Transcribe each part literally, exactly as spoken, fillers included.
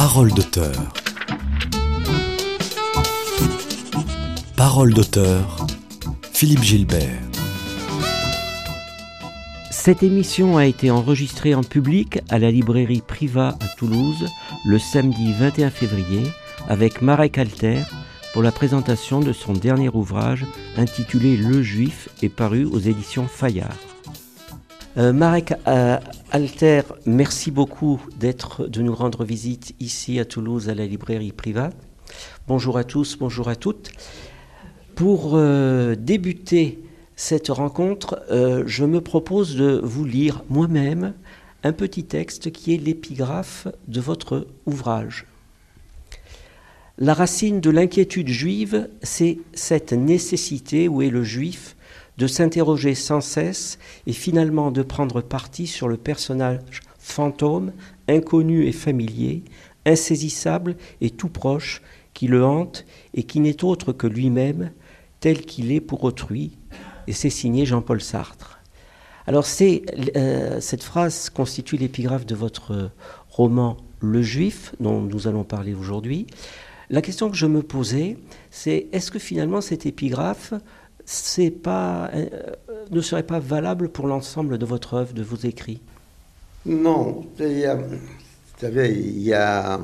Parole d'auteur. Parole d'auteur, Philippe Gilbert. Cette émission a été enregistrée en public à la librairie Priva à Toulouse le samedi vingt et un février avec Marek Alter pour la présentation de son dernier ouvrage intitulé Le Juif et paru aux éditions Fayard. Euh, Marek euh, Alter, merci beaucoup d'être, de nous rendre visite ici à Toulouse à la librairie Priva. Bonjour à tous, bonjour à toutes. Pour euh, débuter cette rencontre, euh, je me propose de vous lire moi-même un petit texte qui est l'épigraphe de votre ouvrage. La racine de l'inquiétude juive, c'est cette nécessité où est le juif de s'interroger sans cesse et finalement de prendre parti sur le personnage fantôme, inconnu et familier, insaisissable et tout proche, qui le hante et qui n'est autre que lui-même, tel qu'il est pour autrui. Et c'est signé Jean-Paul Sartre. Alors c'est, euh, cette phrase constitue l'épigraphe de votre roman Le Juif, dont nous allons parler aujourd'hui. La question que je me posais, c'est est-ce que finalement cette épigraphe c'est pas, euh, ne serait pas valable pour l'ensemble de votre œuvre, de vos écrits? Non, il y a, vous savez, il y a,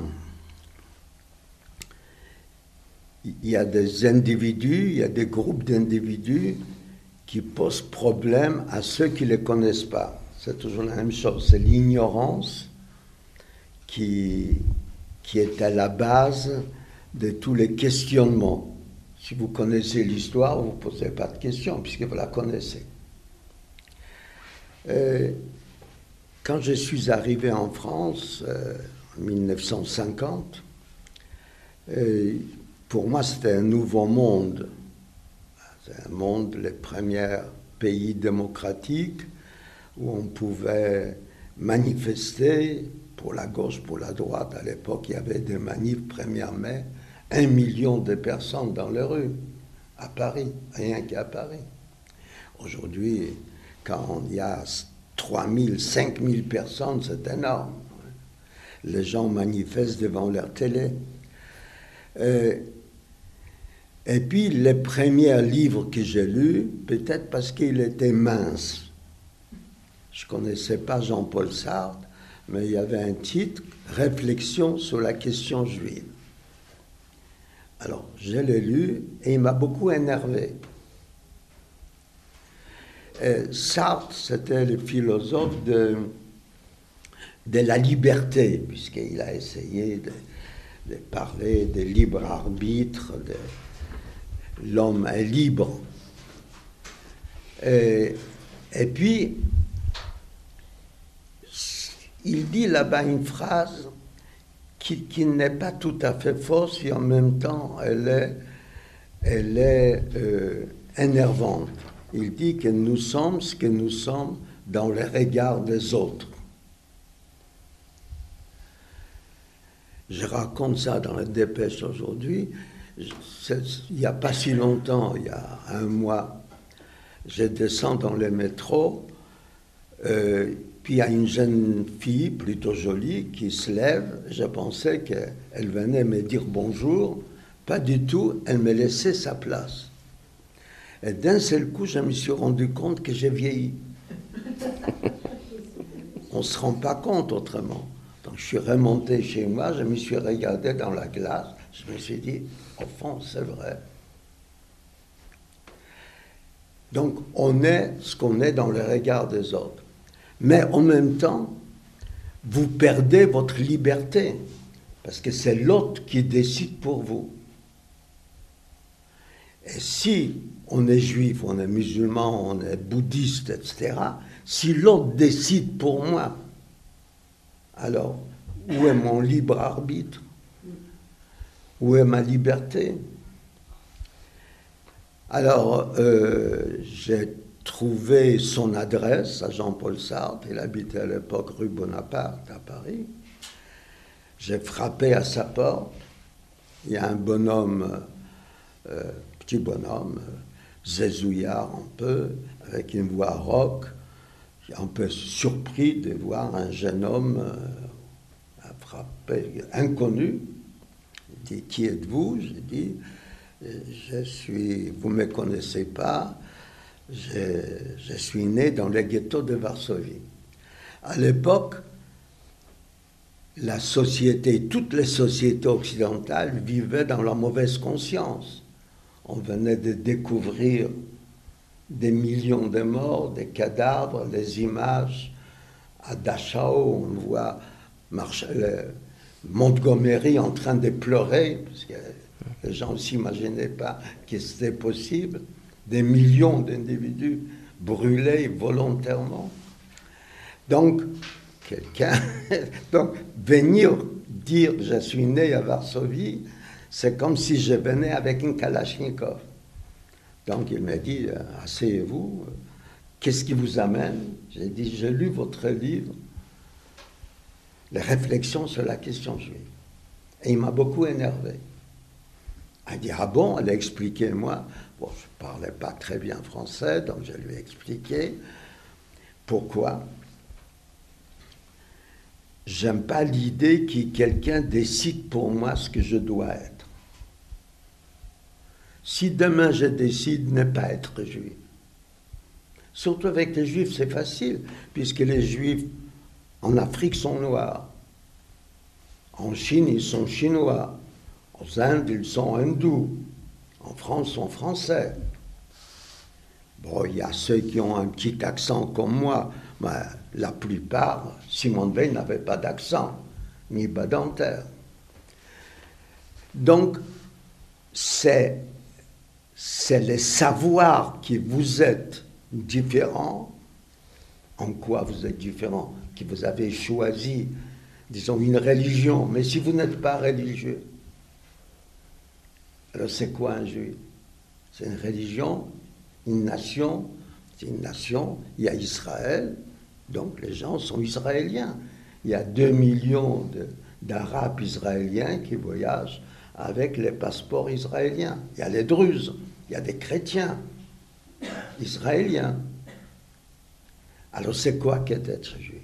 il y a des individus, il y a des groupes d'individus qui posent problème à ceux qui ne les connaissent pas. C'est toujours la même chose, c'est l'ignorance qui, qui est à la base de tous les questionnements. Si vous connaissez l'histoire, vous ne posez pas de questions, puisque vous la connaissez. Euh, quand je suis arrivé en France, euh, en dix-neuf cent cinquante, euh, pour moi, c'était un nouveau monde. C'est un monde, les premiers pays démocratiques, où on pouvait manifester pour la gauche, pour la droite. À l'époque, il y avait des manifs premier mai, un million de personnes dans les rues, à Paris, rien qu'à Paris. Aujourd'hui, quand il y a trois mille, cinq mille personnes, c'est énorme. Les gens manifestent devant leur télé. Euh, et puis, les premiers livres que j'ai lus, peut-être parce qu'il était mince. Je ne connaissais pas Jean-Paul Sartre, mais il y avait un titre, « Réflexion sur la question juive ». Alors, je l'ai lu et il m'a beaucoup énervé. Et Sartre, c'était le philosophe de, de la liberté, puisqu'il a essayé de, de parler de libre arbitre, de l'homme est libre. Et, et puis, il dit là-bas une phrase Qui, qui n'est pas tout à fait fausse et en même temps elle est, elle est euh, énervante. Il dit que nous sommes ce que nous sommes dans le regard des autres. Je raconte ça dans la Dépêche aujourd'hui. Il n'y a pas si longtemps, il y a un mois, je descends dans le métro, euh, puis il y a une jeune fille, plutôt jolie, qui se lève. Je pensais qu'elle venait me dire bonjour. Pas du tout, elle me laissait sa place. Et d'un seul coup, je me suis rendu compte que j'ai vieilli. On ne se rend pas compte autrement. Donc je suis remonté chez moi, je me suis regardé dans la glace. Je me suis dit, au fond, c'est vrai. Donc on est ce qu'on est dans le regard des autres. Mais en même temps, vous perdez votre liberté, parce que c'est l'autre qui décide pour vous. Et si on est juif, on est musulman, on est bouddhiste, et cetera, si l'autre décide pour moi, alors où est mon libre arbitre? Où est ma liberté? Alors, euh, j'ai trouvé son adresse à Jean-Paul Sartre. Il habitait à l'époque rue Bonaparte à Paris. J'ai frappé à sa porte. Il y a un bonhomme, euh, petit bonhomme, euh, zézouillard un peu, avec une voix rauque, un peu surpris de voir un jeune homme euh, frappé, inconnu. Il dit, qui êtes-vous? J'ai dit, je suis, vous ne me connaissez pas, je, je suis né dans le ghetto de Varsovie. À l'époque, la société, toutes les sociétés occidentales vivaient dans la mauvaise conscience. On venait de découvrir des millions de morts, des cadavres, les images. À Dachau, on voit Marshall, Montgomery en train de pleurer, parce que les gens ne s'imaginaient pas que c'était possible. Des millions d'individus brûlés volontairement. Donc, quelqu'un, donc venir dire je suis né à Varsovie, c'est comme si je venais avec une Kalachnikov. Donc il m'a dit, asseyez-vous, qu'est-ce qui vous amène? J'ai dit, j'ai lu votre livre, les réflexions sur la question juive. Et il m'a beaucoup énervé. Elle dit, ah bon? Elle a expliqué, moi, bon, je ne parlais pas très bien français, donc je lui ai expliqué pourquoi. J'aime pas l'idée que quelqu'un décide pour moi ce que je dois être. Si demain je décide de ne pas être juif, surtout avec les juifs c'est facile, puisque les juifs en Afrique sont noirs, en Chine ils sont chinois, en Inde ils sont hindous, en France ils sont français. Bon, il y a ceux qui ont un petit accent comme moi, mais la plupart, Simone Veil n'avait pas d'accent, ni bas dentaire. Donc, c'est, c'est le savoir que vous êtes différent. En quoi vous êtes différent? Que vous avez choisi, disons, une religion. Mais si vous n'êtes pas religieux, alors c'est quoi un juif? C'est une religion, une nation. C'est une nation, il y a Israël, donc les gens sont israéliens. Il y a deux millions de, d'Arabes israéliens qui voyagent avec les passeports israéliens. Il y a les Druzes, il y a des chrétiens israéliens. Alors c'est quoi qu'être juif?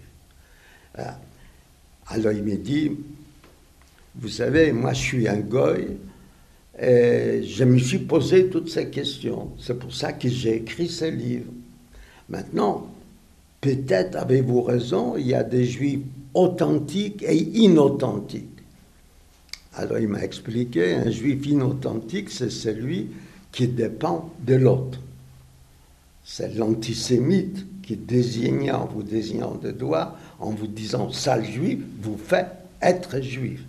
Alors il me dit, vous savez, moi je suis un goy, et je me suis posé toutes ces questions. C'est pour ça que j'ai écrit ce livre. Maintenant, peut-être avez-vous raison, il y a des juifs authentiques et inauthentiques. Alors il m'a expliqué, un juif inauthentique, c'est celui qui dépend de l'autre. C'est l'antisémite qui désigne, en vous désignant de doigt, en vous disant sale juif, vous fait être juif.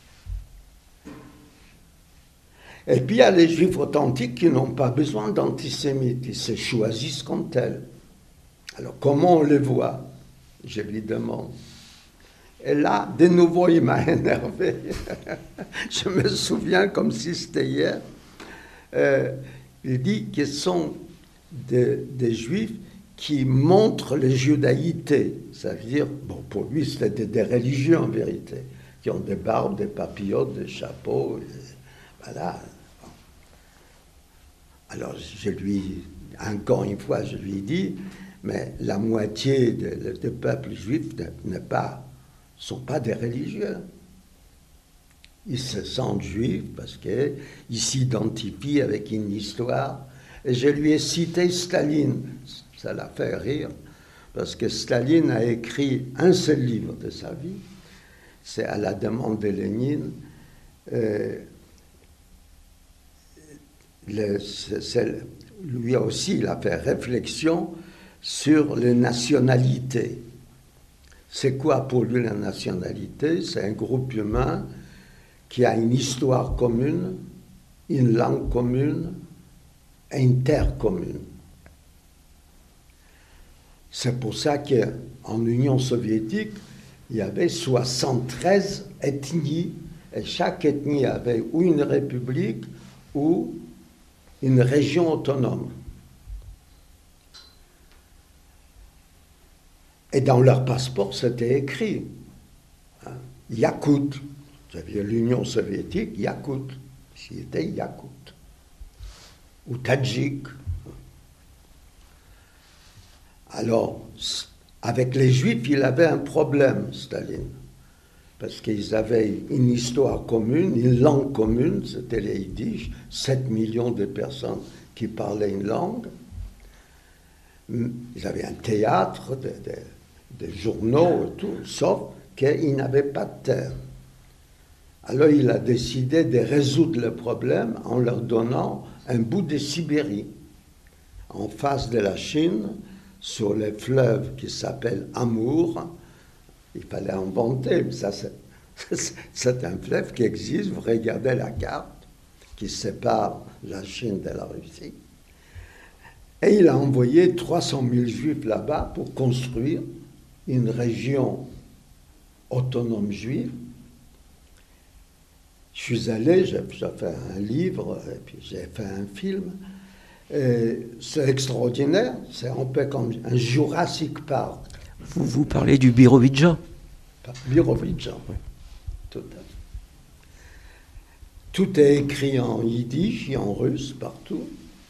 Et puis il y a les juifs authentiques qui n'ont pas besoin d'antisémites, ils se choisissent comme tels. Alors comment on les voit? Je lui demande. Et là, de nouveau, il m'a énervé. Je me souviens comme si c'était hier. Euh, il dit qu'ils sont des, des juifs qui montrent les judaïtés. Ça veut dire, bon, pour lui, c'était des religieux en vérité, qui ont des barbes, des papillotes, des chapeaux. Et, voilà. Alors, je lui, encore une fois, je lui dis, mais la moitié des de peuples juifs ne pas, sont pas des religieux. Ils se sentent juifs parce qu'ils s'identifient avec une histoire. Et je lui ai cité Staline. Ça l'a fait rire, parce que Staline a écrit un seul livre de sa vie. C'est à la demande de Lénine. Euh, le, c'est, c'est, lui aussi, il a fait réflexion sur les nationalités. C'est quoi pour lui la nationalité? C'est un groupe humain qui a une histoire commune, une langue commune et une terre commune. C'est pour ça qu'en Union soviétique, il y avait soixante-treize ethnies, et chaque ethnie avait ou une république ou une région autonome. Et dans leur passeport, c'était écrit hein, Yakout. J'avais l'Union soviétique, Yakout. C'était Yakout. Ou Tadjik. Alors, avec les Juifs, il avait un problème, Staline. parce qu'ils avaient une histoire commune, une langue commune, c'était les Yiddish, sept millions de personnes qui parlaient une langue. Ils avaient un théâtre, des, des, des journaux et tout, sauf qu'ils n'avaient pas de terre. Alors il a décidé de résoudre le problème en leur donnant un bout de Sibérie, en face de la Chine, sur les fleuves qui s'appellent Amour. Il fallait inventer, mais ça c'est, c'est un fleuve qui existe, vous regardez la carte qui sépare la Chine de la Russie. Et il a envoyé trois cent mille juifs là-bas pour construire une région autonome juive. Je suis allé, j'ai, j'ai fait un livre, et puis j'ai fait un film. Et c'est extraordinaire, c'est un peu comme un Jurassic Park. Vous, vous parlez du Birovidja. Birovidja, oui, tout à fait. Tout est écrit en yiddish et en russe, partout.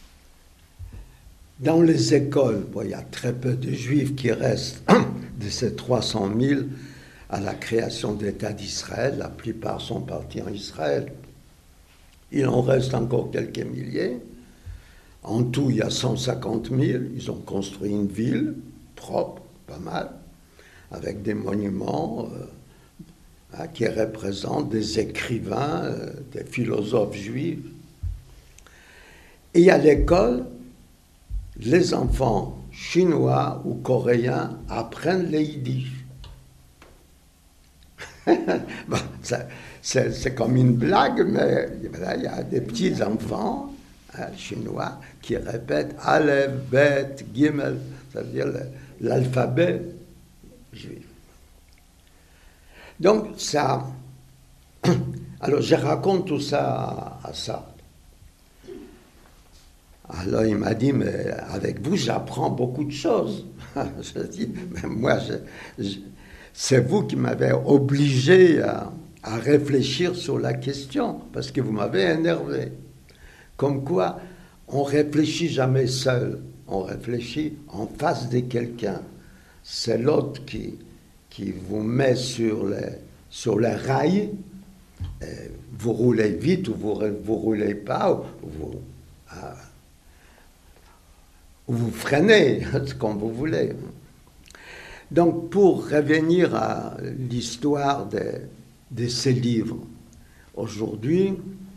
Dans les écoles, bon, il y a très peu de juifs qui restent de ces trois cent mille à la création d'État d'Israël. La plupart sont partis en Israël. Il en reste encore quelques milliers. En tout, il y a cent cinquante mille. Ils ont construit une ville propre, pas mal, avec des monuments euh, hein, qui représentent des écrivains, euh, des philosophes juifs. Et à l'école, les enfants chinois ou coréens apprennent les yiddish. Bon, c'est, c'est, c'est comme une blague, mais voilà, il y a des petits enfants hein, chinois qui répètent Aleph, Bet, Gimel, c'est-à-dire le, l'alphabet juif. Donc ça, alors je raconte tout ça à, à ça. Alors il m'a dit, mais avec vous, j'apprends beaucoup de choses. Je dis, mais moi, je, je, c'est vous qui m'avez obligé à, à réfléchir sur la question, parce que vous m'avez énervé. Comme quoi, on ne réfléchit jamais seul, on réfléchit en face de quelqu'un. C'est l'autre qui, qui vous met sur les, sur les rails, et vous roulez vite ou vous ne vous roulez pas, ou vous... Ah, vous freinez, comme vous voulez. Donc, pour revenir à l'histoire de, de ces livres, aujourd'hui,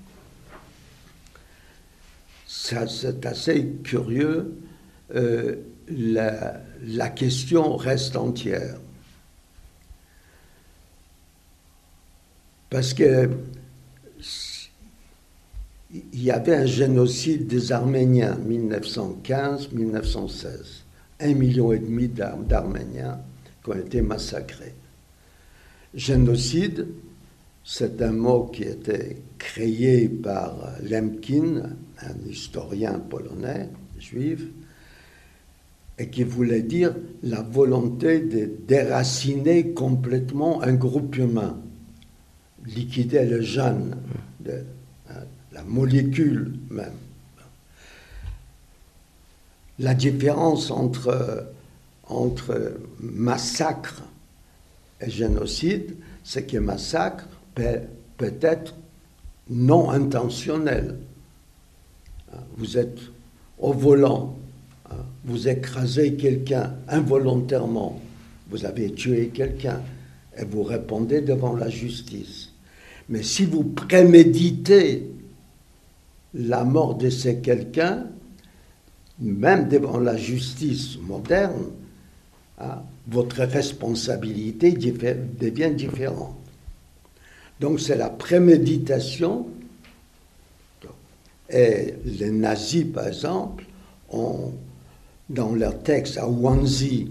ça, c'est assez curieux, euh, la, la question reste entière. Parce que il y avait un génocide des Arméniens, mille neuf cent quinze mille neuf cent seize. Un million et demi d'Arméniens qui ont été massacrés. Génocide, c'est un mot qui a été créé par Lemkin, un historien polonais, juif, et qui voulait dire la volonté de déraciner complètement un groupe humain, liquider le gène de la molécule même. La différence entre, entre massacre et génocide, c'est que massacre peut, peut être non intentionnel. Vous êtes au volant, vous écrasez quelqu'un involontairement, vous avez tué quelqu'un et vous répondez devant la justice. Mais si vous préméditez la mort de ce quelqu'un, même devant la justice moderne, hein, votre responsabilité devient différente. Donc c'est la préméditation. Et les nazis, par exemple, ont, dans leur texte à Wannsee,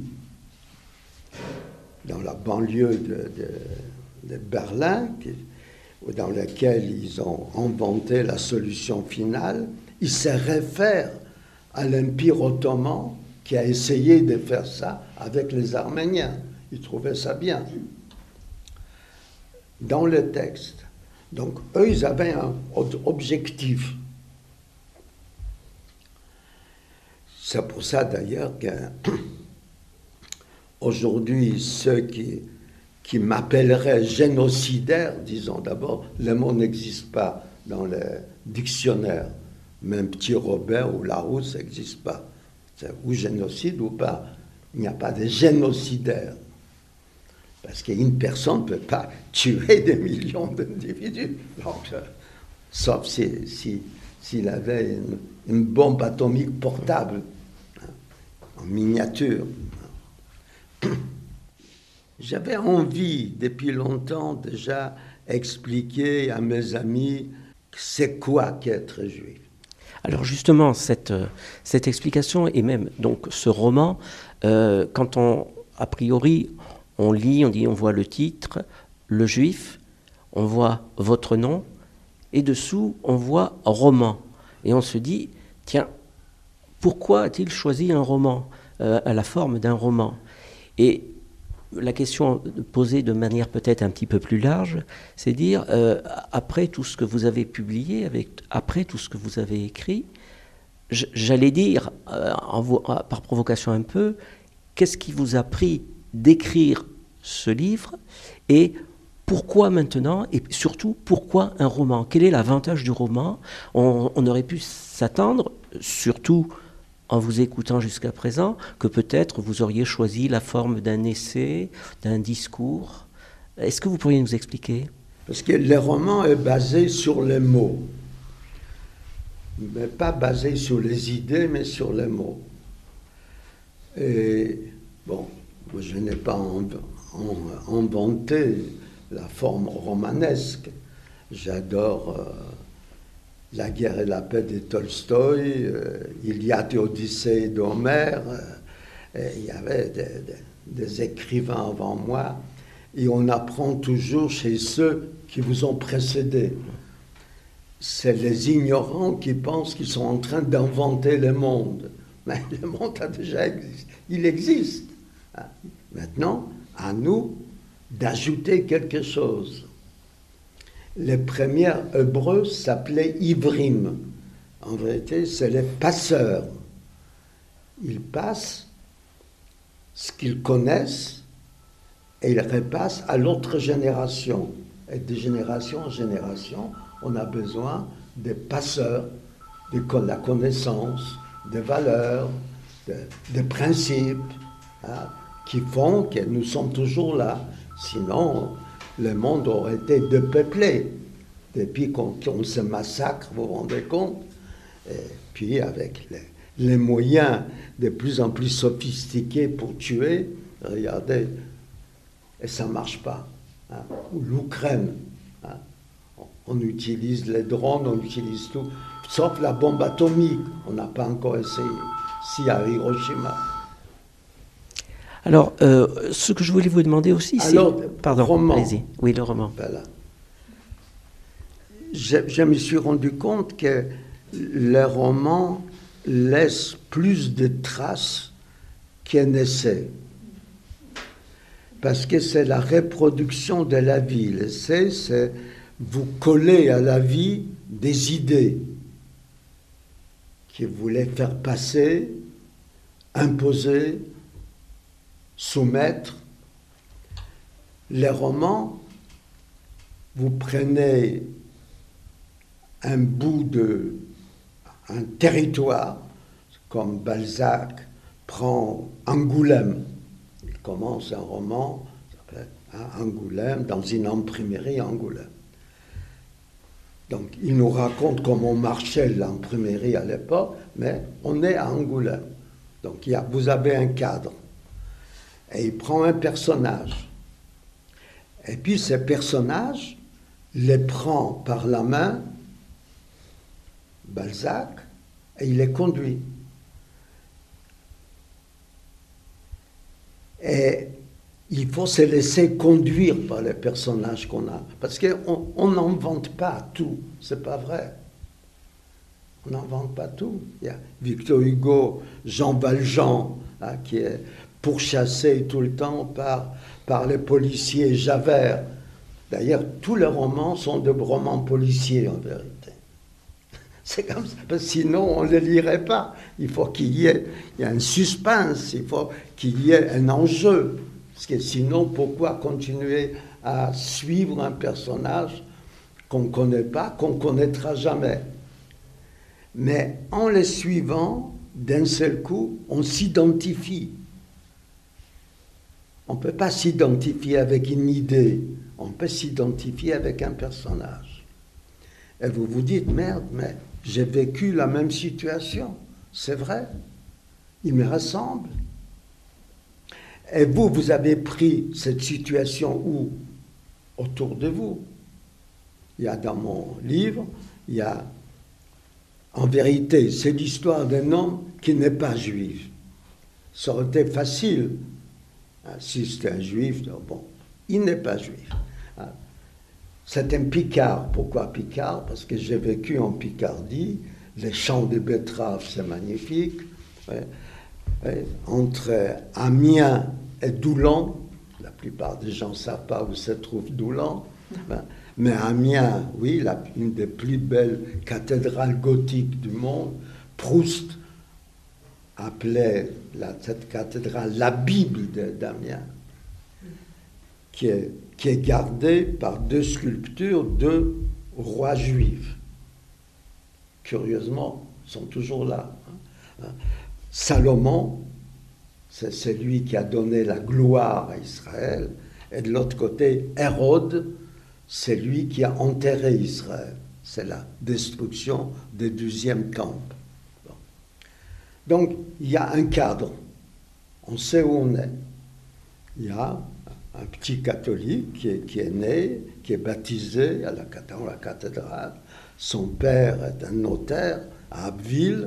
dans la banlieue de, de, de Berlin, qui, dans lequel ils ont inventé la solution finale, ils se réfèrent à l'Empire ottoman qui a essayé de faire ça avec les Arméniens. Ils trouvaient ça bien. Dans le texte. Donc, eux, ils avaient un objectif. C'est pour ça, d'ailleurs, qu'aujourd'hui, ceux qui, qui m'appellerait génocidaire, disons d'abord, le mot n'existe pas dans le dictionnaire. Même Petit Robert ou Larousse n'existe pas. C'est ou génocide ou pas. Il n'y a pas de génocidaire. Parce qu'une personne ne peut pas tuer des millions d'individus. Donc, euh, sauf s'il si, si, avait une, une bombe atomique portable, hein, en miniature. J'avais envie, depuis longtemps déjà, expliquer à mes amis c'est quoi qu'être juif. Alors justement, cette, cette explication et même donc ce roman, euh, quand on, a priori, on lit, on dit, on voit le titre, le juif, on voit votre nom, et dessous, on voit roman. Et on se dit, tiens, pourquoi a-t-il choisi un roman, euh, à la forme d'un roman? Et la question posée de manière peut-être un petit peu plus large, c'est dire, euh, après tout ce que vous avez publié, avec, après tout ce que vous avez écrit, j'allais dire, euh, en vous, par provocation un peu, qu'est-ce qui vous a pris d'écrire ce livre et pourquoi maintenant, et surtout pourquoi un roman? Quel est l'avantage du roman? on, on aurait pu s'attendre, surtout en vous écoutant jusqu'à présent, que peut-être vous auriez choisi la forme d'un essai, d'un discours. Est-ce que vous pourriez nous expliquer? Parce que le roman est basé sur les mots. Mais pas basé sur les idées, mais sur les mots. Et bon, je n'ai pas inventé la forme romanesque. J'adore euh, La guerre et la paix de Tolstoï, euh, Iliade et Odyssée d'Homère. Euh, il y avait des, des, des écrivains avant moi. Et on apprend toujours chez ceux qui vous ont précédés. C'est les ignorants qui pensent qu'ils sont en train d'inventer le monde. Mais le monde a déjà existé. Il existe. Maintenant, à nous d'ajouter quelque chose. Les premiers Hébreux s'appelaient Ivrim. En vérité, c'est les passeurs. Ils passent ce qu'ils connaissent et ils repassent à l'autre génération. Et de génération en génération, on a besoin des passeurs de la connaissance, des valeurs, des principes, hein, qui font que nous sommes toujours là. Sinon, le monde aurait été dépeuplé. Depuis qu'on, qu'on se massacre, vous vous rendez compte? Et puis avec les, les moyens de plus en plus sophistiqués pour tuer, regardez, et ça ne marche pas. Hein. L'Ukraine, hein. On utilise les drones, on utilise tout, sauf la bombe atomique. On n'a pas encore essayé. Si à Hiroshima. Alors, euh, ce que je voulais vous demander aussi, c'est... Alors, Pardon, roman. allez-y. Oui, le roman. Voilà. Je, je me suis rendu compte que le roman laisse plus de traces qu'un essai. Parce que c'est la reproduction de la vie. L'essai, c'est vous coller à la vie des idées qui voulaient faire passer, imposer, soumettre. Les romans, vous prenez un bout de un territoire, comme Balzac prend Angoulême. Il commence un roman, ça s'appelle hein, Angoulême, dans une imprimerie Angoulême. Donc, il nous raconte comment marchait l'imprimerie à l'époque, mais on est à Angoulême. Donc, il y a, vous avez un cadre. Et il prend un personnage. Et puis, ce personnage les prend par la main, Balzac, et il les conduit. Et il faut se laisser conduire par les personnages qu'on a. Parce qu'on n'invente pas tout, c'est pas vrai. On n'invente pas tout. Il y a Victor Hugo, Jean Valjean, hein, qui est pourchassé tout le temps par, par les policiers Javert. D'ailleurs, tous les romans sont de romans policiers, en vérité. C'est comme ça, parce que sinon on ne les lirait pas. Il faut qu'il y ait, il y a un suspense, il faut qu'il y ait un enjeu. Parce que sinon, pourquoi continuer à suivre un personnage qu'on ne connaît pas, qu'on ne connaîtra jamais? Mais en les suivant, d'un seul coup, on s'identifie. On ne peut pas s'identifier avec une idée, on peut s'identifier avec un personnage. Et vous vous dites, merde, mais j'ai vécu la même situation, c'est vrai, il me ressemble. Et vous, vous avez pris cette situation où? Autour de vous. Il y a dans mon livre, il y a, en vérité, c'est l'histoire d'un homme qui n'est pas juif. Ça aurait été facile, hein, si c'était un juif, bon, il n'est pas juif. Hein. C'est un Picard. Pourquoi Picard? Parce que j'ai vécu en Picardie, les champs de betteraves, c'est magnifique. Ouais. Ouais. Entre Amiens et Doullens, la plupart des gens ne savent pas où se trouve Doullens, hein. Mais Amiens, oui, la, une des plus belles cathédrales gothiques du monde. Proust appelait la, cette cathédrale la Bible d'Amiens, qui est, qui est gardée par deux sculptures de rois juifs. Curieusement, ils sont toujours là. Hein. Salomon, c'est celui qui a donné la gloire à Israël, et de l'autre côté, Hérode, c'est lui qui a enterré Israël. C'est la destruction des douzième camp. Bon. Donc, il y a un cadre. On sait où on est. Il y a un petit catholique qui est, qui est né, qui est baptisé à la, dans la cathédrale. Son père est un notaire à Abbeville.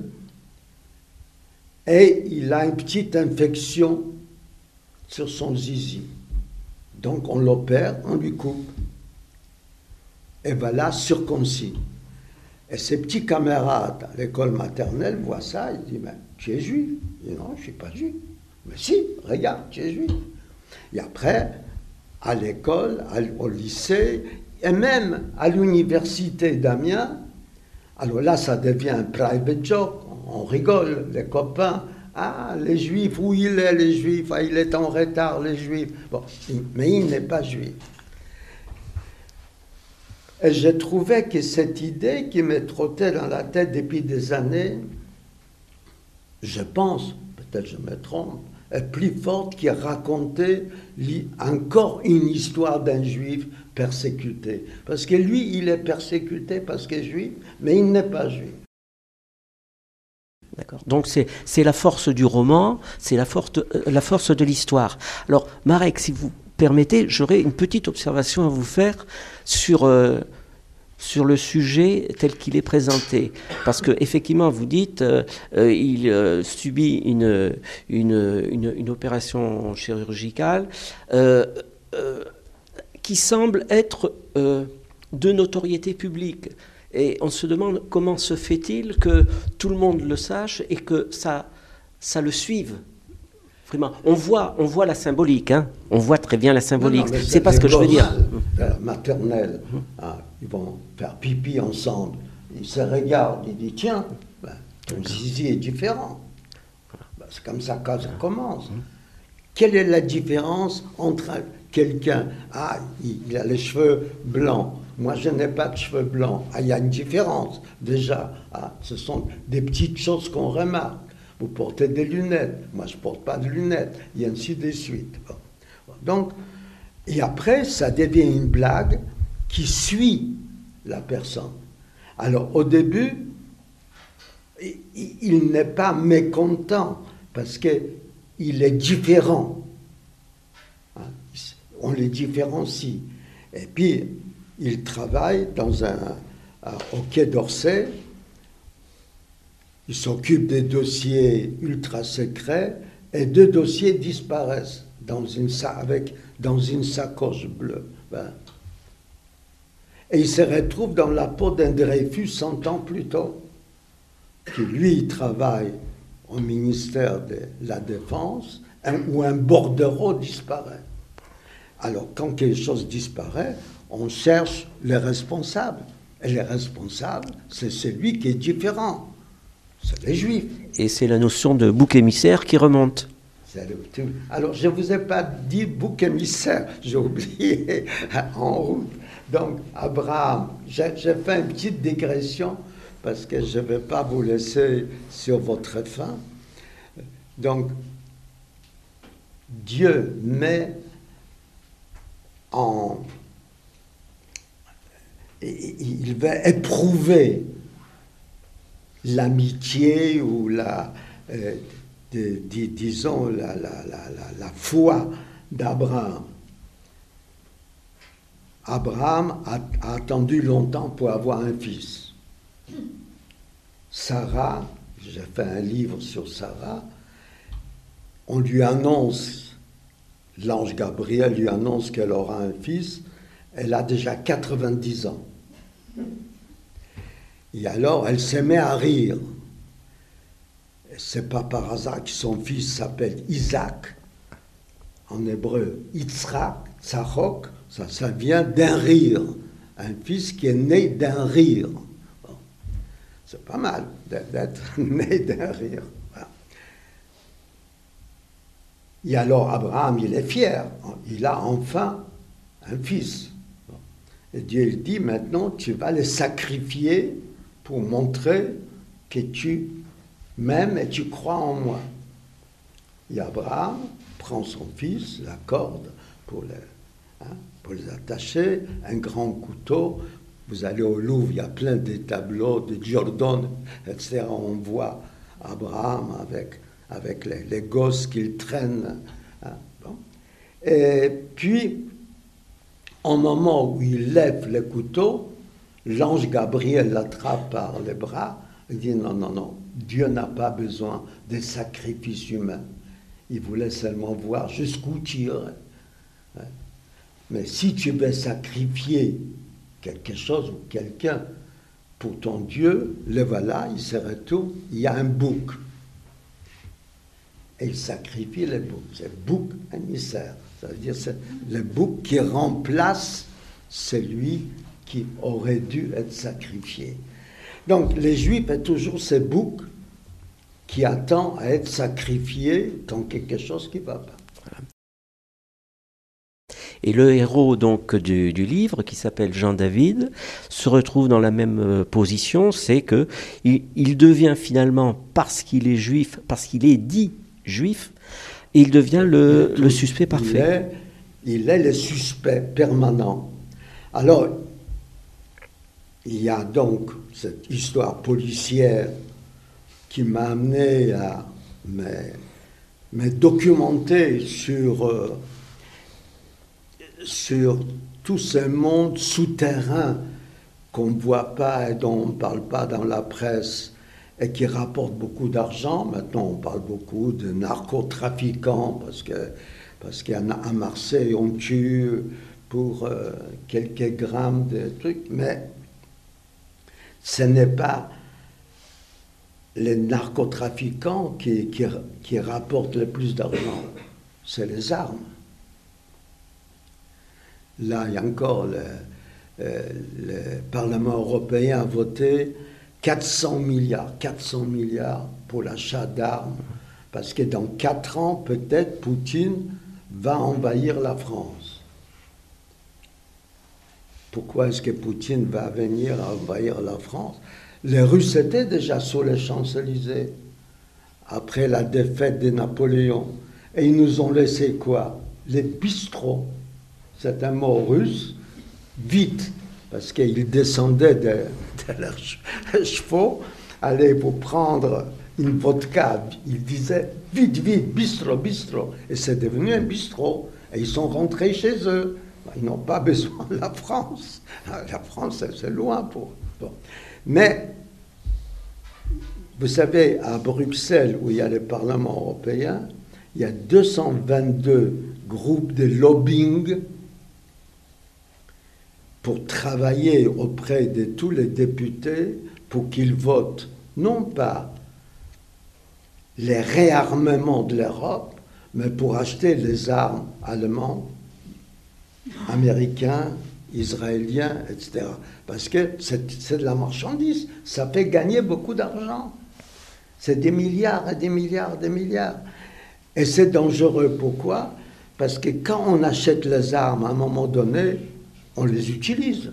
Et il a une petite infection sur son zizi. Donc, on l'opère, on lui coupe. Et voilà, circoncis. Et ses petits camarades à l'école maternelle voient ça, ils disent, mais tu es juif? Il dit, non, je ne suis pas juif. Mais si, regarde, tu es juif. Et après, à l'école, au lycée, et même à l'université d'Amiens, alors là, ça devient un private joke, on rigole, les copains, ah, les juifs, où il est, les juifs, ah, il est en retard, les juifs. Bon, mais il n'est pas juif. Et j'ai trouvé que cette idée qui me trottait dans la tête depuis des années, je pense, peut-être je me trompe, est plus forte qui racontait encore une histoire d'un juif persécuté. Parce que lui, il est persécuté parce qu'il est juif, mais il n'est pas juif. D'accord. Donc c'est, c'est la force du roman, c'est la force, euh, la force de l'histoire. Alors Marek, si vous permettez, j'aurais une petite observation à vous faire sur, euh, sur le sujet tel qu'il est présenté. Parce qu'effectivement, vous dites, euh, euh, il euh, subit une, une, une, une opération chirurgicale euh, euh, qui semble être euh, de notoriété publique. Et on se demande comment se fait-il que tout le monde le sache et que ça, ça le suive. Vraiment, on voit, on voit la symbolique, hein. On voit très bien la symbolique. Non, non, c'est pas ce que je veux dire. Maternelle, mmh. hein, ils vont faire pipi ensemble. Ils se regardent, ils disent tiens, ben, ton zizi est différent. Ben, c'est comme ça que ça commence. Mmh. Quelle est la différence entre quelqu'un, ah, il a les cheveux blancs, moi je n'ai pas de cheveux blancs, ah, il y a une différence déjà. Ah, ce sont des petites choses qu'on remarque. Vous portez des lunettes, moi je ne porte pas de lunettes, et ainsi de suite. Bon. Donc, et après, ça devient une blague qui suit la personne. Alors, au début, il, il n'est pas mécontent, parce qu'il est différent. On les différencie. Et puis, il travaille dans un, au Quai d'Orsay. Il s'occupe des dossiers ultra secrets et deux dossiers disparaissent dans une, avec, dans une sacoche bleue. Ben. Et il se retrouve dans la peau d'un Dreyfus cent ans plus tôt, qui lui travaille au ministère de la Défense, un, où un bordereau disparaît. Alors, quand quelque chose disparaît, on cherche les responsables. Et les responsables, c'est celui qui est différent. C'est les Juifs. Et c'est la notion de bouc émissaire qui remonte. Alors, je ne vous ai pas dit bouc émissaire, j'ai oublié en route. Donc, Abraham, j'ai fait une petite digression parce que je ne vais pas vous laisser sur votre faim. Donc, Dieu met en... Il va éprouver l'amitié ou la... Euh, de, de, disons, la, la, la, la foi d'Abraham. Abraham a, a attendu longtemps pour avoir un fils. Sarah, j'ai fait un livre sur Sarah, on lui annonce, l'ange Gabriel lui annonce qu'elle aura un fils, elle a déjà quatre-vingt-dix ans. Et alors, elle se met à rire. C'est pas par hasard que son fils s'appelle Isaac, en hébreu, Yitzhak, Tzachok, ça, ça vient d'un rire. Un fils qui est né d'un rire. Bon. C'est pas mal d'être né d'un rire. Voilà. Et alors Abraham, il est fier. Il a enfin un fils. Bon. Et Dieu lui dit, maintenant, tu vas le sacrifier pour montrer que tu m'aimes et tu crois en moi. Et Abraham prend son fils, la corde pour le... Hein, pour les attacher, un grand couteau. Vous allez au Louvre, il y a plein de tableaux de Jordan, et cetera. On voit Abraham avec, avec les, les gosses qu'il traîne. Hein, bon. Et puis, au moment où il lève le couteau, l'ange Gabriel l'attrape par les bras et dit non, non, non, Dieu n'a pas besoin de sacrifices humains. Il voulait seulement voir jusqu'où tu irais. Hein. Mais si tu veux sacrifier quelque chose ou quelqu'un pour ton Dieu, le voilà, il se retourne, il y a un bouc. Et il sacrifie le bouc. C'est bouc émissaire. Ça veut dire que c'est le bouc qui remplace celui qui aurait dû être sacrifié. Donc les Juifs ont toujours ce bouc qui attend à être sacrifié quand quelque chose qui ne va pas. Et le héros donc du, du livre, qui s'appelle Jean David, se retrouve dans la même euh, position, c'est que il, il devient finalement, parce qu'il est juif, parce qu'il est dit juif, il devient le, le suspect parfait. Il est, il est le suspect permanent. Alors, il y a donc cette histoire policière qui m'a amené à me, me documenter sur... Euh, sur tout ce monde souterrain qu'on ne voit pas et dont on ne parle pas dans la presse et qui rapporte beaucoup d'argent. Maintenant, on parle beaucoup de narcotrafiquants parce que parce qu'à Marseille, on tue pour euh, quelques grammes de trucs, mais ce n'est pas les narcotrafiquants qui, qui, qui rapportent le plus d'argent, c'est les armes. Là, il y a encore le, euh, le Parlement européen a voté quatre cents milliards, quatre cents milliards pour l'achat d'armes, parce que dans quatre ans, peut-être, Poutine va envahir la France. Pourquoi est-ce que Poutine va venir envahir la France? Les Russes étaient déjà sur les Champs-Élysées, après la défaite de Napoléon. Et ils nous ont laissé quoi? Les bistrots. C'est un mot russe, vite, parce qu'ils descendaient de, de leurs chevaux, allaient pour prendre une vodka. Ils disaient vite, vite, bistrot, bistrot. Et c'est devenu un bistrot. Et ils sont rentrés chez eux. Ils n'ont pas besoin de la France. La France, c'est loin pour. Bon. Mais, vous savez, à Bruxelles, où il y a le Parlement européen, il y a deux cent vingt-deux groupes de lobbying pour travailler auprès de tous les députés pour qu'ils votent non pas les réarmements de l'Europe, mais pour acheter les armes allemandes, américains, israéliens, et cetera. Parce que c'est de la marchandise, ça fait gagner beaucoup d'argent. C'est des milliards et des milliards et des milliards. Et c'est dangereux, pourquoi? Parce que quand on achète les armes, à un moment donné, on les utilise.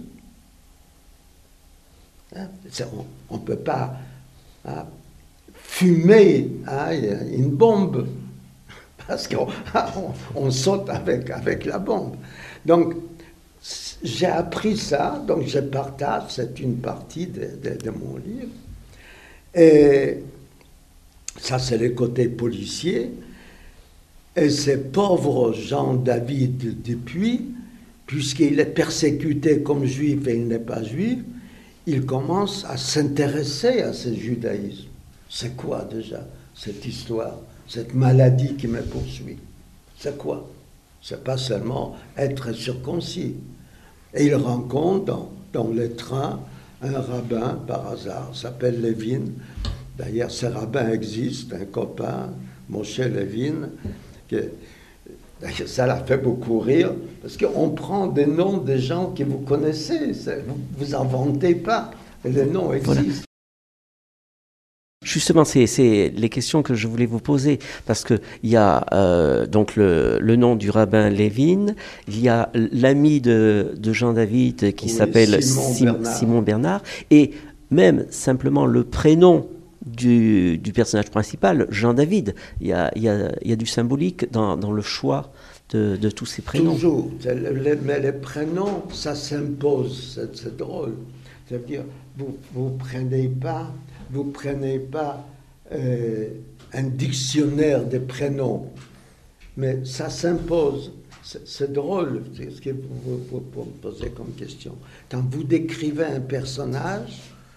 Hein? On ne peut pas hein, fumer hein, une bombe, parce qu'on on, on saute avec, avec la bombe. Donc, j'ai appris ça, donc je partage, c'est une partie de, de, de mon livre. Et ça, c'est le côté policier. Et ce pauvre Jean-David Dupuis, puisqu'il est persécuté comme juif et il n'est pas juif, il commence à s'intéresser à ce judaïsme. C'est quoi déjà cette histoire, cette maladie qui me poursuit? C'est quoi? C'est pas seulement être circoncis. Et il rencontre dans, dans le train un rabbin par hasard, s'appelle Levin. D'ailleurs, ce rabbin existe, un copain, Moshe Levin, que, ça l'a fait beaucoup rire, parce qu'on prend des noms des gens que vous connaissez, vous vous inventez pas, les noms existent. Voilà. Justement, c'est, c'est les questions que je voulais vous poser, parce qu'il y a euh, donc le, le nom du rabbin Levin, il y a l'ami de, de Jean-David qui oui, s'appelle Simon, Sim, Bernard. Simon Bernard, et même simplement le prénom du, du personnage principal, Jean-David. Il y a, il y a, il y a du symbolique dans, dans le choix de, de tous ces prénoms. Toujours, les, mais les prénoms, ça s'impose, c'est, c'est drôle. C'est-à-dire, vous ne prenez pas... Vous ne prenez pas euh, un dictionnaire de prénoms, mais ça s'impose. C'est, c'est drôle ce que vous, vous, vous posez comme question. Quand vous décrivez un personnage,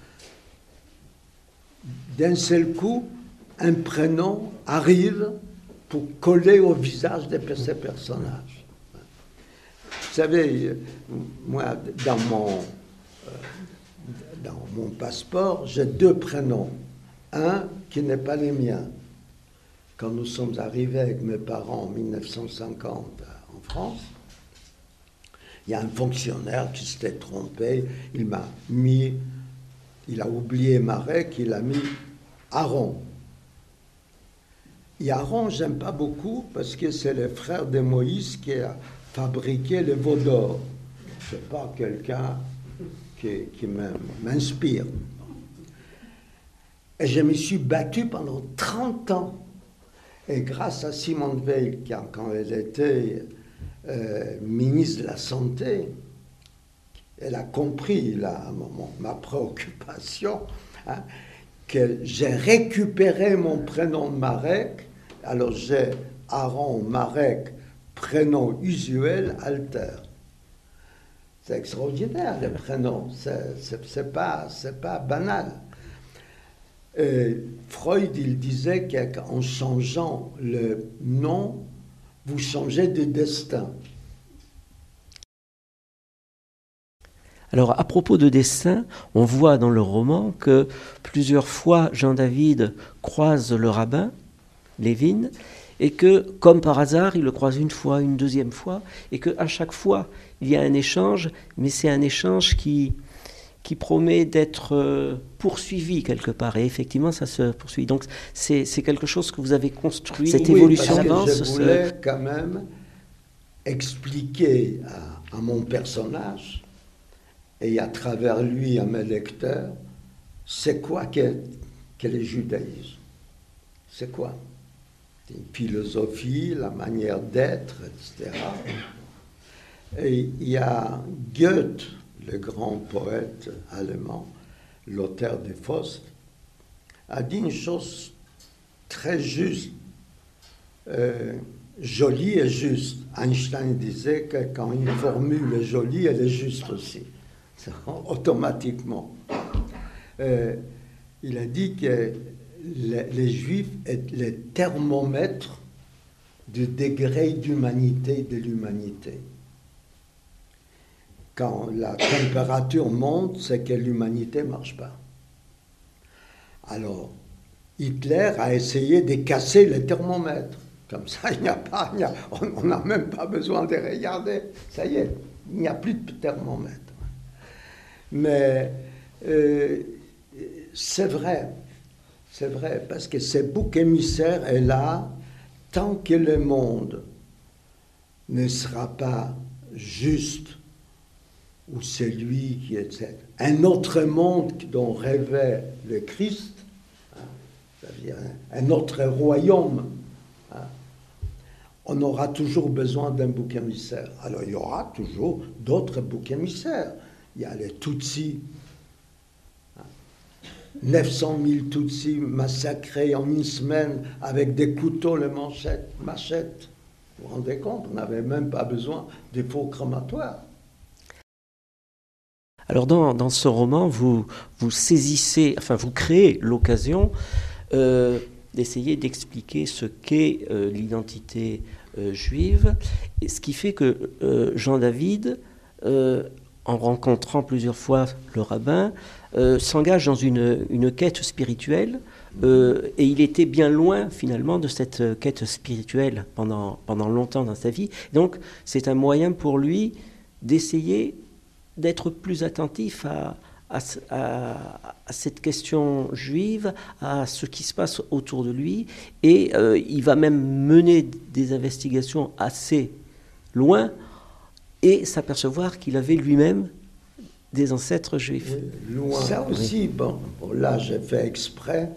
d'un seul coup, un prénom arrive pour coller au visage de ces personnages. Vous savez, moi, dans mon... Euh, Dans mon passeport, j'ai deux prénoms. Un qui n'est pas les miens. Quand nous sommes arrivés avec mes parents en mille neuf cent cinquante en France, il y a un fonctionnaire qui s'était trompé. Il m'a mis, il a oublié Marek, il a mis Aaron. Et Aaron, j'aime pas beaucoup parce que c'est le frère de Moïse qui a fabriqué le veau d'or. C'est pas quelqu'un qui, qui m'inspire. Et je me suis battu pendant trente ans. Et grâce à Simone Veil, quand elle était euh, ministre de la Santé, elle a compris là, mon, ma préoccupation, hein, que j'ai récupéré mon prénom Marek. Alors j'ai Aaron Marek, prénom usuel, Alter. C'est extraordinaire, le prénom. C'est, c'est, c'est pas, c'est pas banal. Et Freud, il disait qu'en changeant le nom, vous changez de destin. Alors, à propos de destin, on voit dans le roman que plusieurs fois Jean-David croise le rabbin, Levin, et que, comme par hasard, il le croise une fois, une deuxième fois, et qu'à chaque fois, il y a un échange, mais c'est un échange qui, qui promet d'être euh, poursuivi quelque part. Et effectivement, ça se poursuit. Donc, c'est, c'est quelque chose que vous avez construit, cette oui, évolution parce que d'avance. Je voulais quand même expliquer à, à mon personnage, et à travers lui à mes lecteurs, c'est quoi qu'est, qu'est le judaïsme. C'est quoi? Une philosophie, la manière d'être, et cetera. Et il y a Goethe, le grand poète allemand, l'auteur de Faust, a dit une chose très juste, euh, jolie et juste. Einstein disait que quand une formule est jolie, elle est juste aussi, automatiquement. Euh, il a dit que les, les Juifs est le thermomètre du degré d'humanité de l'humanité. Quand la température monte, c'est que l'humanité ne marche pas. Alors, Hitler a essayé de casser le thermomètre. Comme ça, il n'y a pas, il n'y a, on n'a même pas besoin de regarder. Ça y est, il n'y a plus de thermomètre. Mais euh, c'est vrai. C'est vrai, parce que ce bouc émissaire est là tant que le monde ne sera pas juste, ou celui qui est un autre monde dont rêvait le Christ, hein, c'est-à-dire un autre royaume, hein, on aura toujours besoin d'un bouc émissaire. Alors il y aura toujours d'autres boucs émissaires. Il y a les Tutsis, hein, neuf cent mille Tutsis massacrés en une semaine avec des couteaux, les manchettes, machettes. Vous vous rendez compte, on n'avait même pas besoin des faux crématoires. Alors dans, dans ce roman, vous, vous saisissez, enfin vous créez l'occasion euh, d'essayer d'expliquer ce qu'est euh, l'identité euh, juive, et ce qui fait que euh, Jean David, euh, en rencontrant plusieurs fois le rabbin, euh, s'engage dans une, une quête spirituelle, euh, et il était bien loin finalement de cette quête spirituelle pendant, pendant longtemps dans sa vie. Donc c'est un moyen pour lui d'essayer d'être plus attentif à, à, à, à cette question juive, à ce qui se passe autour de lui, et euh, il va même mener des investigations assez loin et s'apercevoir qu'il avait lui-même des ancêtres juifs. Oui, loin. Ça aussi, oui. bon, bon, là j'ai fait exprès,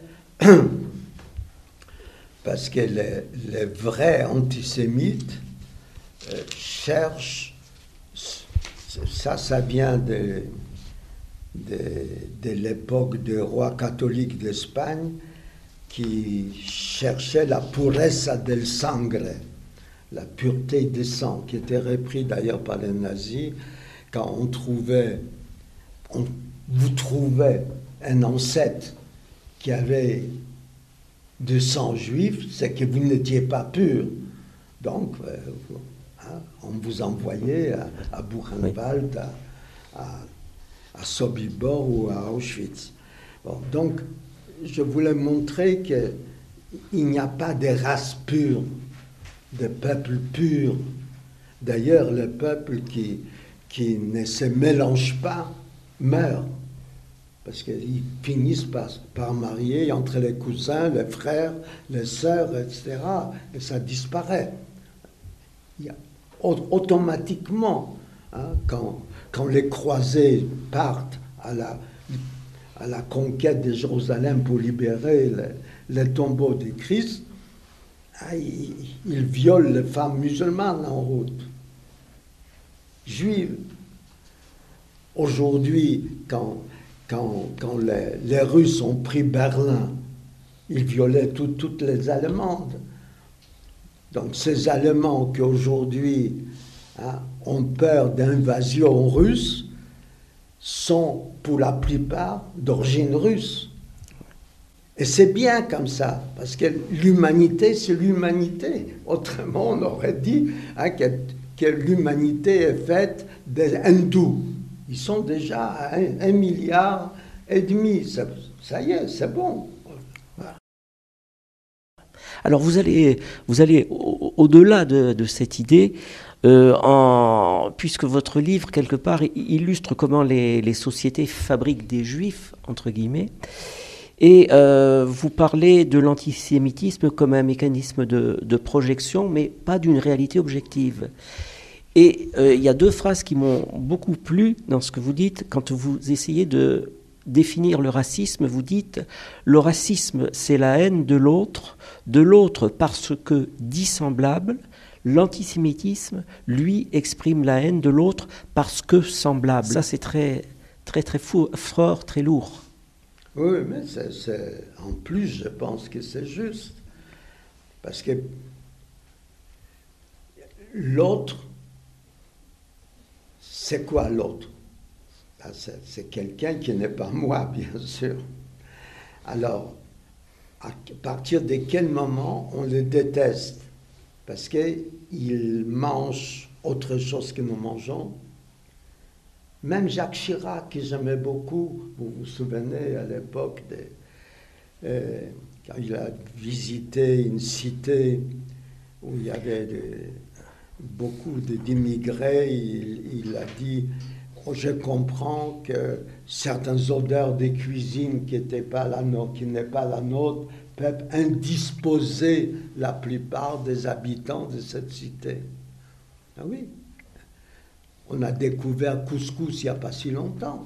parce que les, les vrais antisémites euh, cherchent. Ça, ça vient de, de, de l'époque des rois catholiques d'Espagne qui cherchaient la pureza del sangre, la pureté du sang, qui était repris d'ailleurs par les nazis. Quand on trouvait, on, vous trouvez un ancêtre qui avait du sang juif, c'est que vous n'étiez pas pur. Donc, euh, on vous envoyait à, à Buchenwald, à, à, à Sobibor ou à Auschwitz. Bon, donc, je voulais montrer qu'il n'y a pas de race pure, de peuple pur. D'ailleurs, le peuple qui, qui ne se mélange pas meurt, parce qu'ils finissent par, par marier entre les cousins, les frères, les sœurs, et cetera, et ça disparaît. Il y a automatiquement, hein, quand, quand les croisés partent à la, à la conquête de Jérusalem pour libérer le, le tombeau de Christ, hein, ils, ils violent les femmes musulmanes en route, juives. Aujourd'hui, quand, quand, quand les, les Russes ont pris Berlin, ils violaient tout, toutes les Allemandes. Donc ces Allemands qui aujourd'hui hein, ont peur d'invasion russe sont pour la plupart d'origine russe. Et c'est bien comme ça, parce que l'humanité, c'est l'humanité. Autrement, on aurait dit hein, que, que l'humanité est faite des hindous. Ils sont déjà à un, un milliard et demi. Ça, ça y est, c'est bon. Alors vous allez, vous allez au- au-delà de, de cette idée, euh, en, puisque votre livre, quelque part, illustre comment les, les sociétés fabriquent des juifs, entre guillemets, et euh, vous parlez de l'antisémitisme comme un mécanisme de, de projection, mais pas d'une réalité objective. Et euh, il y a deux phrases qui m'ont beaucoup plu dans ce que vous dites, quand vous essayez de définir le racisme, vous dites « Le racisme, c'est la haine de l'autre, de l'autre parce que dissemblable. L'antisémitisme, lui, exprime la haine de l'autre parce que semblable. » Ça, c'est très, très, très fou, fort, très lourd. Oui, mais c'est, c'est, en plus, je pense que c'est juste. Parce que l'autre, c'est quoi l'autre? C'est, c'est quelqu'un qui n'est pas moi, bien sûr. Alors, à partir de quel moment on le déteste? Parce qu'il mange autre chose que nous mangeons. Même Jacques Chirac, que j'aimais beaucoup, vous vous souvenez à l'époque, de, euh, quand il a visité une cité où il y avait de, beaucoup d'immigrés, il, il a dit « Je comprends que certaines odeurs de cuisine qui n'étaient pas la nôtre, qui n'est pas la nôtre peuple indisposé, la plupart des habitants de cette cité. Ah oui, on a découvert couscous il n'y a pas si longtemps.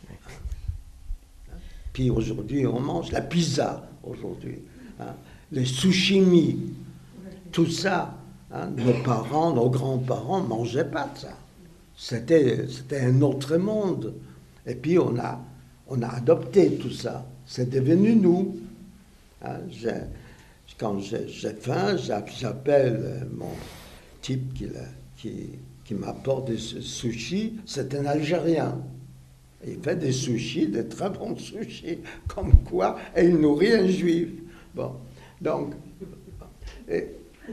Puis aujourd'hui, on mange la pizza, aujourd'hui. Hein, les sushimi, tout ça. Hein, nos parents, nos grands-parents ne mangeaient pas de ça. C'était, c'était un autre monde. Et puis on a, on a adopté tout ça. C'est devenu nous. Hein, j'ai, quand j'ai, j'ai faim, j'appelle mon type qui, qui, qui m'apporte des sushis. C'est un Algérien. Il fait des sushis, des très bons sushis, comme quoi, et il nourrit un juif. Bon, donc, et,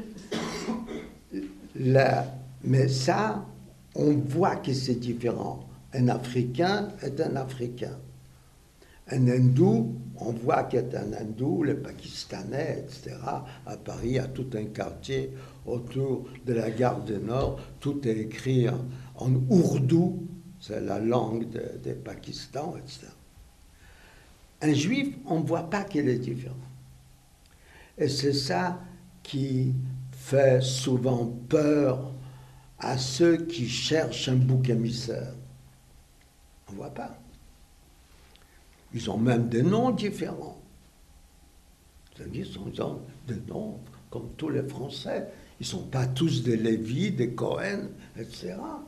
la, mais ça, on voit que c'est différent. Un Africain est un Africain. Un Hindou, on voit qu'il est un Hindou, le Pakistanais, et cetera. À Paris, il y a tout un quartier autour de la gare du Nord. Tout est écrit en, en ourdou. C'est la langue de, de Pakistan, et cetera. Un juif, on ne voit pas qu'il est différent. Et c'est ça qui fait souvent peur à ceux qui cherchent un bouc émissaire. On ne voit pas. Ils ont même des noms différents. C'est-à-dire qu'ils ont des noms comme tous les Français. Ils ne sont pas tous des Lévi, des Cohen, et cetera.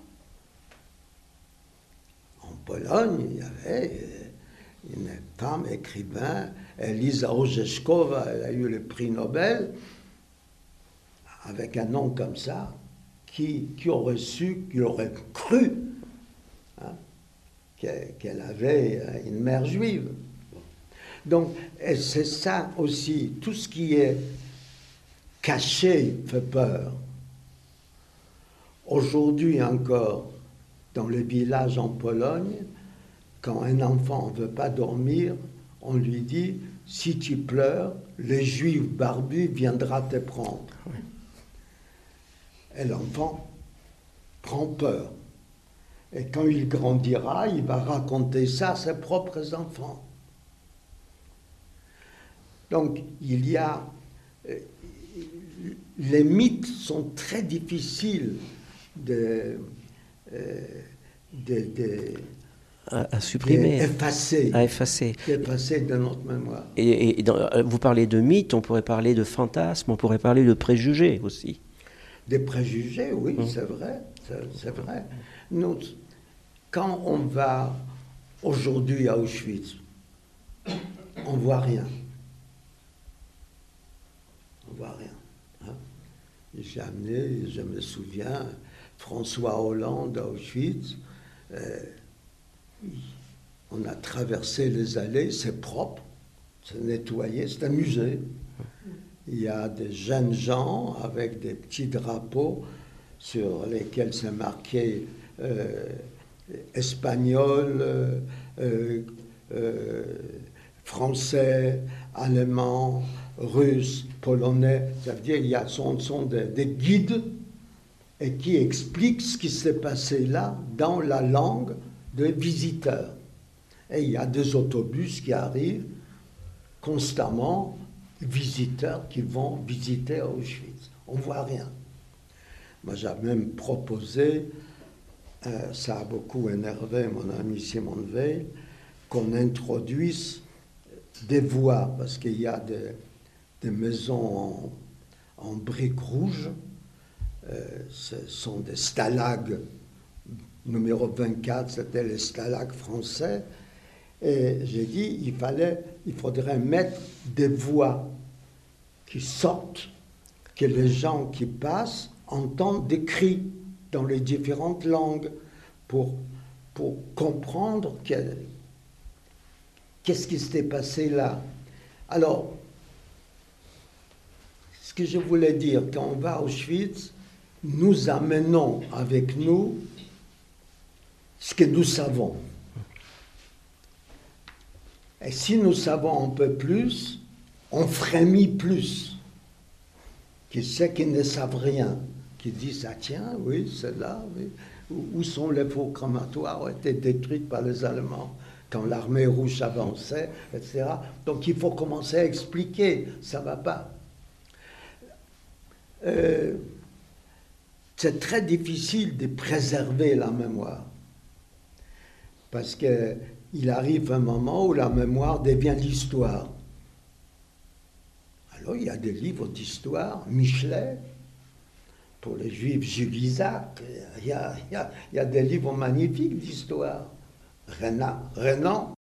En Pologne, il y avait une femme écrivain, Elisa Orzeszkowa, elle a eu le prix Nobel, avec un nom comme ça, qui, qui aurait su, qui aurait cru hein, qu'elle avait une mère juive. Donc, et c'est ça aussi, tout ce qui est caché fait peur. Aujourd'hui encore, dans les villages en Pologne, quand un enfant ne veut pas dormir, on lui dit, si tu pleures, les Juifs barbus viendront te prendre. Oui. Et l'enfant prend peur. Et quand il grandira, il va raconter ça à ses propres enfants. Donc, il y a... Les mythes sont très difficiles de... De, de, à, à supprimer, effacer, à effacer, effacer de notre mémoire. Et, et dans, vous parlez de mythes, on pourrait parler de fantasmes, on pourrait parler de préjugés aussi. Des préjugés, oui, mmh. c'est vrai, c'est, c'est vrai. Nous, quand on va aujourd'hui à Auschwitz, on voit rien. On voit rien. Hein? J'ai amené, je me souviens, François Hollande à Auschwitz, euh, on a traversé les allées, c'est propre, c'est nettoyé, c'est un musée. Il y a des jeunes gens avec des petits drapeaux sur lesquels c'est marqué euh, espagnol, euh, euh, français, allemand, russe, polonais. Ça veut dire qu'il y a sont, sont des, des guides et qui expliquent ce qui s'est passé là dans la langue des visiteurs. Et il y a des autobus qui arrivent constamment, visiteurs qui vont visiter Auschwitz. On ne voit rien. Moi, j'ai même proposé, euh, ça a beaucoup énervé mon ami Simone Veil, qu'on introduise des voies, parce qu'il y a des, des maisons en, en briques rouges, euh, ce sont des stalags, numéro vingt-quatre, c'était les stalags français, et j'ai dit, il fallait, il faudrait mettre des voix qui sortent, que les gens qui passent entendent des cris dans les différentes langues pour, pour comprendre que, qu'est-ce qui s'était passé là. Alors, ce que je voulais dire, quand on va à Auschwitz, nous amenons avec nous ce que nous savons. Et si nous savons un peu plus, on frémit plus. Qui sait qu'ils ne savent rien, qui disent, ah tiens, oui, c'est là, oui. Où sont les faux crématoires, ont été détruits par les Allemands. quand l'armée rouge avançait, et cetera. Donc il faut commencer à expliquer, ça ne va pas. Euh, c'est très difficile de préserver la mémoire, parce qu'il arrive un moment où la mémoire devient l'histoire. Alors il y a des livres d'histoire, Michelet, pour les Juifs, Jules Isaac, il y a, il y a, il y a des livres magnifiques d'histoire. Renan, Renan.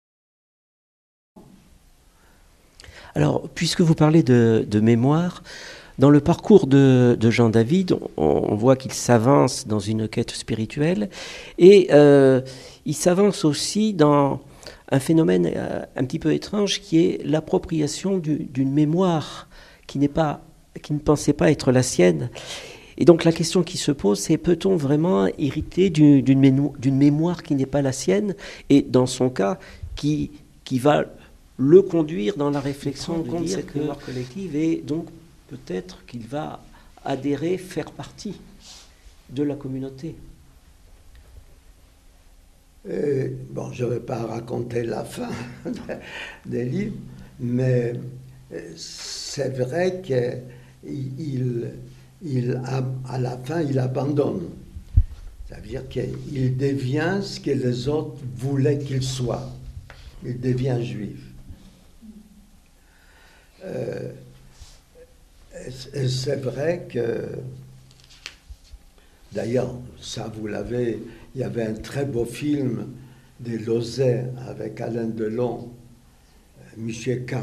Alors, puisque vous parlez de, de mémoire, dans le parcours de, de Jean David, on, on voit qu'il s'avance dans une quête spirituelle et euh, il s'avance aussi dans un phénomène euh, un petit peu étrange qui est l'appropriation du, d'une mémoire qui n'est pas, qui ne pensait pas être la sienne. Et donc la question qui se pose, c'est peut-on vraiment hériter d'une, d'une, mémo- d'une mémoire qui n'est pas la sienne, et dans son cas, qui, qui va le conduire dans la réflexion de dire cette mémoire collective, et donc peut-être qu'il va adhérer, faire partie de la communauté. Euh, bon, je ne vais pas raconter la fin des livres, mais c'est vrai qu'il... Il, à la fin, il abandonne. Ça veut dire qu'il devient ce que les autres voulaient qu'il soit. Il devient juif. Euh, et c'est vrai que, d'ailleurs, ça vous l'avez, il y avait un très beau film de Lauzet avec Alain Delon, Monsieur K.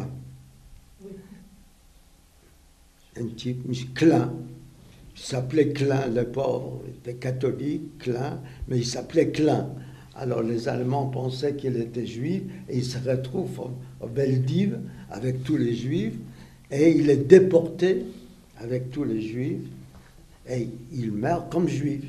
Un type, Monsieur Klein. Il s'appelait Klein, le pauvre, il était catholique, Klein, mais il s'appelait Klein. Alors les Allemands pensaient qu'il était juif, et il se retrouve au, au Veldiv avec tous les juifs, et il est déporté avec tous les juifs, et il meurt comme juif.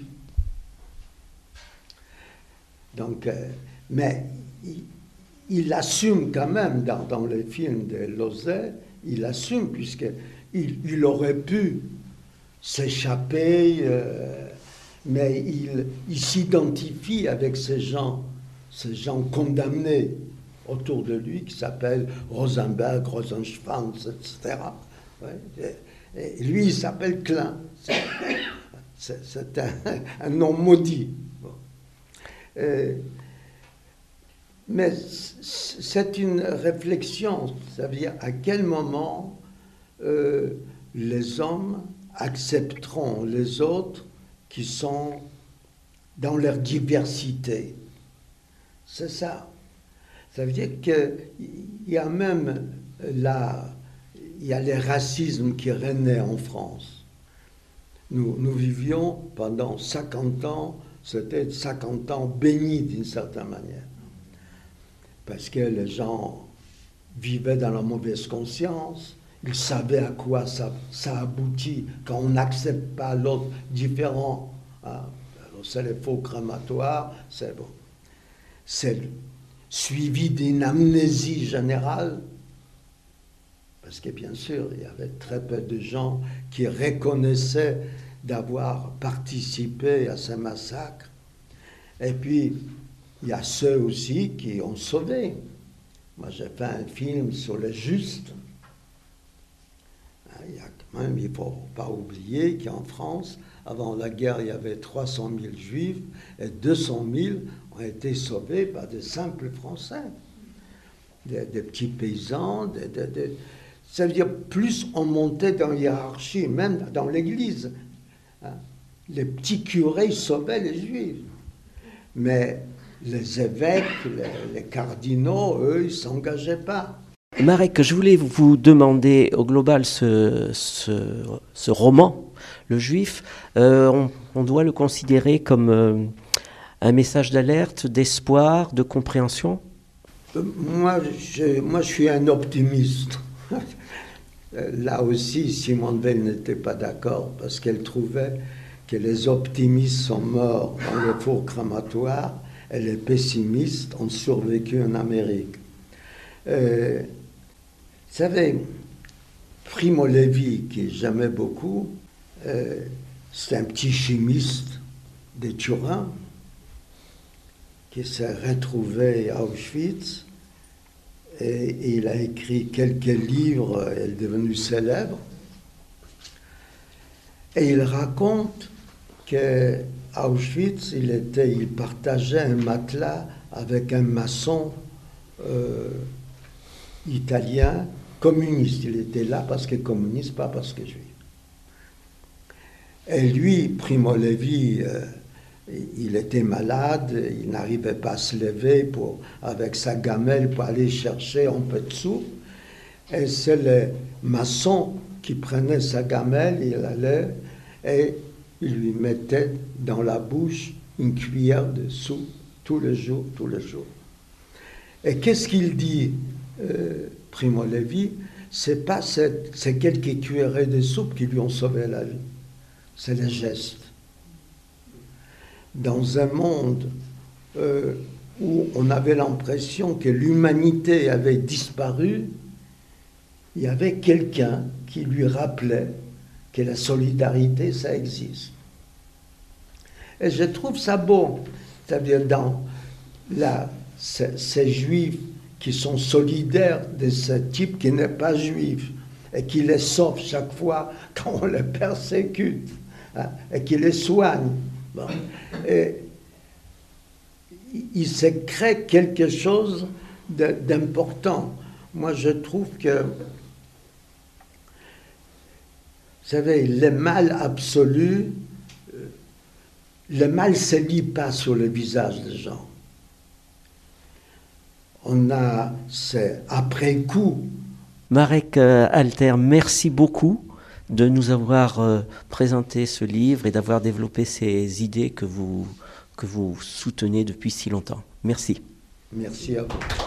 Donc, euh, mais il, il assume quand même, dans, dans les films de Lauzet, il assume, puisqu'il il aurait pu s'échapper, euh, mais il, il s'identifie avec ces gens, ces gens condamnés autour de lui, qui s'appellent Rosenberg, Rosenschwanz, et cetera. Ouais. Et, et lui, il s'appelle Klein. C'est, c'est, c'est un, un nom maudit. Bon. Euh, mais c'est une réflexion, ça veut dire à quel moment euh, les hommes accepteront les autres qui sont dans leur diversité. C'est ça. Ça veut dire qu'il y a même la, il y a les racismes qui régnaient en France. Nous, nous vivions pendant cinquante ans, c'était cinquante ans bénis d'une certaine manière. Parce que les gens vivaient dans la mauvaise conscience, ils savaient à quoi ça, ça aboutit quand on n'accepte pas l'autre différent. Hein. C'est les faux crématoires, c'est bon. C'est suivi d'une amnésie générale, parce que bien sûr, il y avait très peu de gens qui reconnaissaient d'avoir participé à ces massacres. Et puis, il y a ceux aussi qui ont sauvé. Moi, j'ai fait un film sur les justes. Il y a quand même, il ne faut pas oublier qu'en France, avant la guerre, il y avait trois cent mille juifs et deux cent mille ont été sauvés par des simples Français, des, des petits paysans. Des, des, des, ça veut dire plus on montait dans la hiérarchie, même dans l'Église. Hein, les petits curés sauvaient les juifs. Mais les évêques, les, les cardinaux, eux, ils ne s'engageaient pas. Marek, je voulais vous demander, au global, ce, ce, ce roman, Le Juif, euh, on, on doit le considérer comme euh, un message d'alerte, d'espoir, de compréhension ? euh, moi, je, moi, je suis un optimiste. Là aussi, Simone Veil n'était pas d'accord, parce qu'elle trouvait que les optimistes sont morts dans le four crématoire et les pessimistes ont survécu en Amérique. Euh, Vous savez, Primo Levi, que j'aimais beaucoup, euh, c'est un petit chimiste de Turin qui s'est retrouvé à Auschwitz et, et il a écrit quelques livres, il est devenu célèbre. Et il raconte qu'à Auschwitz, il, était, il partageait un matelas avec un maçon euh, italien communiste. Il était là parce que communiste, pas parce que juif. Et lui, Primo Levi, euh, il était malade, il n'arrivait pas à se lever pour, avec sa gamelle pour aller chercher un peu de soupe. Et c'est le maçon qui prenait sa gamelle, il allait et il lui mettait dans la bouche une cuillère de soupe tous les jours, tous les jours. Et qu'est-ce qu'il dit, euh, Primo Levi? C'est pas cette, ces quelques cuillerées de soupe qui lui ont sauvé la vie, c'est les gestes. Dans un monde euh, où on avait l'impression que l'humanité avait disparu, il y avait quelqu'un qui lui rappelait que la solidarité, ça existe. Et je trouve ça beau, c'est-à-dire dans la, ces, ces juifs qui sont solidaires de ce type qui n'est pas juif et qui les sauve chaque fois quand on les persécute, hein, et qui les soigne. Bon. Et il se crée quelque chose d'important. Moi, je trouve que, vous savez, le mal absolu, le mal ne se lit pas sur le visage des gens. On a, c'est après coup. Marek Alter, merci beaucoup de nous avoir euh, présenté ce livre et d'avoir développé ces idées que vous, que vous soutenez depuis si longtemps. Merci. Merci à vous.